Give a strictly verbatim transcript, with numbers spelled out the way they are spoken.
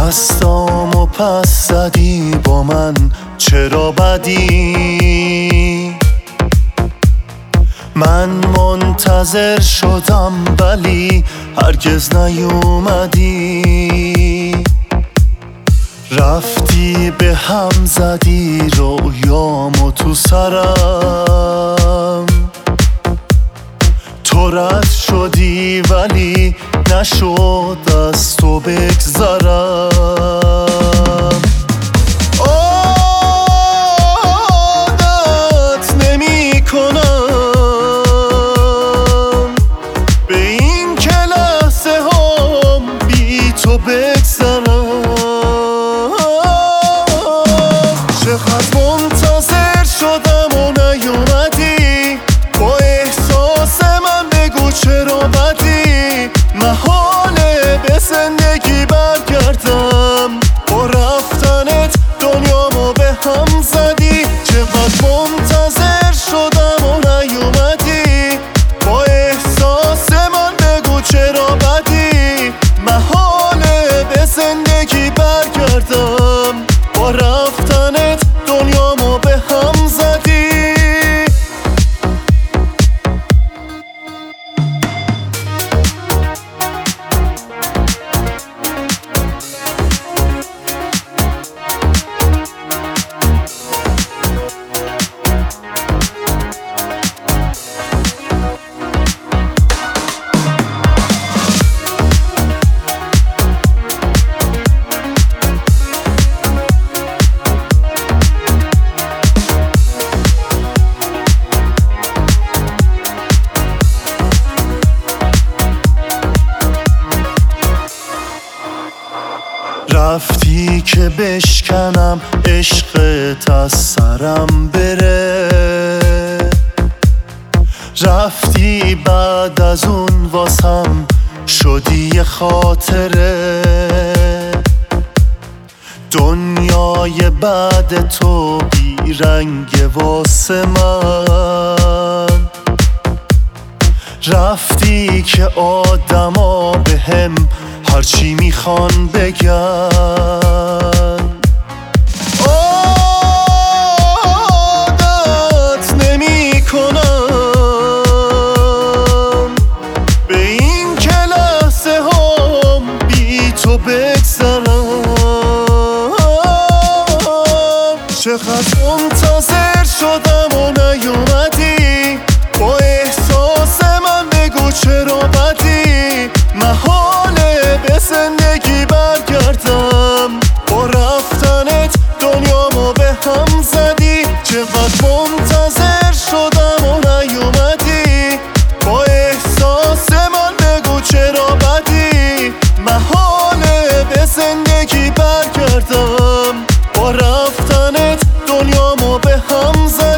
دستامو پس زدی با من، چرا بدی؟ من منتظر شدم ولی هرگز نیومدی. رفتی به هم زدی رویامو تو سرم، تو رد شدی ولی نشد از تو بگذرم. عادت نمی کنم به این که لحظه هم بی تو بگذرم. چقدر منتظر شدم و نیومدی، با احساس من بگو چرا بدی؟ محاله به زندگی برگردم، با رفتنت دنیامو به هم زدی. چقدر منتظر شدم و نیومدی، با احساس من بگو چرا بدی؟ محاله به زندگی برگردم، با رفتنت دنیامو به هم زدی. رفتی که بشکنم عشقت از سرم بره، رفتی بعد از اون واسم شدی یه خاطره. دنیای بعد تو بی رنگ واسه من، رفتی که آدما به هم هرچی میخوان بگن. عادت نمی کنم به این که لحظه هم بی تو بگذرم. چقدر منتظر شدم و نیومدی، با احساس من بگو چرا بدی؟ محاله به زندگی برگردم، با رفتنت دنیامو به هم زدی. چقدر منتظر شدم و نیومدی، با احساس من بگو چرا بدی؟ محاله به زندگی برگردم، با رفتنت دنیامو به هم زدی.